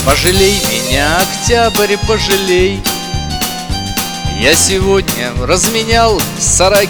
Пожалей меня, октябрь, пожалей. Я сегодня разменял 40,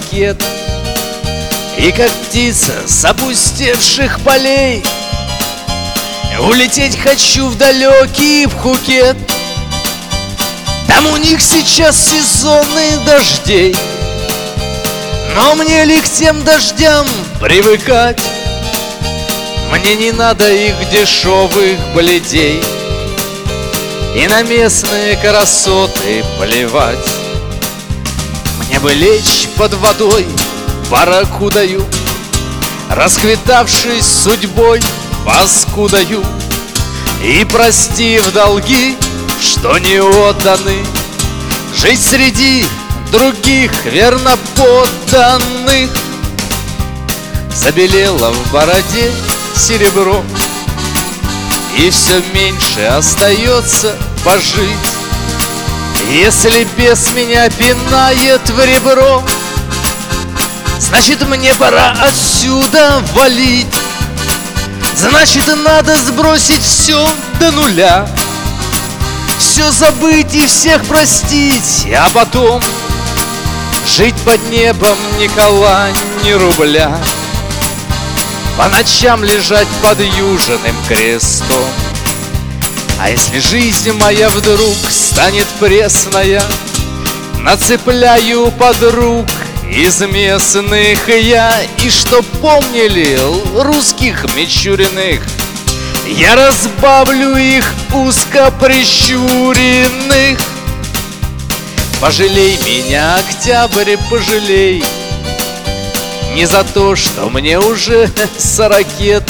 и как птица с опустевших полей улететь хочу в далекий Пхукет. Там у них сейчас сезоны дождей, но мне ли к тем дождям привыкать? Мне не надо их дешевых бледей и на местные красоты плевать. Мне бы лечь под водой барракудою, расквитавшись судьбой паскудою, и, простив долги, что не отданы, жить среди других верноподданных. Забелело в бороде серебро, и все меньше остается пожить. Если бес меня пинает в ребро, значит, мне пора отсюда валить. Значит, надо сбросить все до нуля, все забыть и всех простить, а потом жить под небом ни кола, ни рубля, по ночам лежать под южным крестом. А если жизнь моя вдруг станет пресная, нацепляю подруг из местных я, и чтоб помнили русских мичуриных, я разбавлю их узко прищуренных. Пожалей меня, октябрь, пожалей, не за то, что мне уже 40.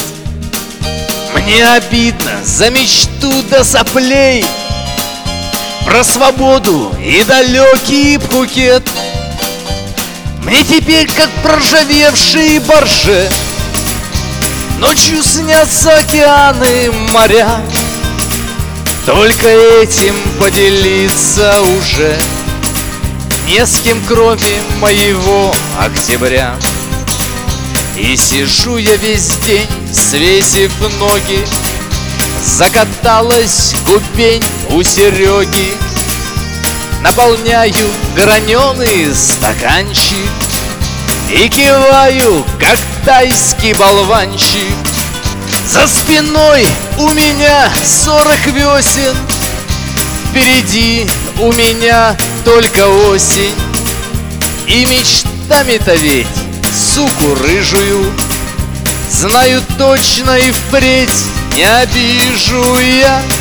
Мне обидно за мечту до соплей, про свободу и далекий Пхукет. Мне теперь, как проржавевшие барже, ночью снятся океаны, моря. Только этим поделиться уже не с кем, кроме моего октября. И сижу я весь день, свесив ноги, закаталась купень у Сереги. Наполняю граненый стаканчик и киваю, как тайский болванчик. За спиной у меня 40 весен, впереди у меня только осень. И мечтами-то ведь суку рыжую знаю точно, и впредь не обижу я.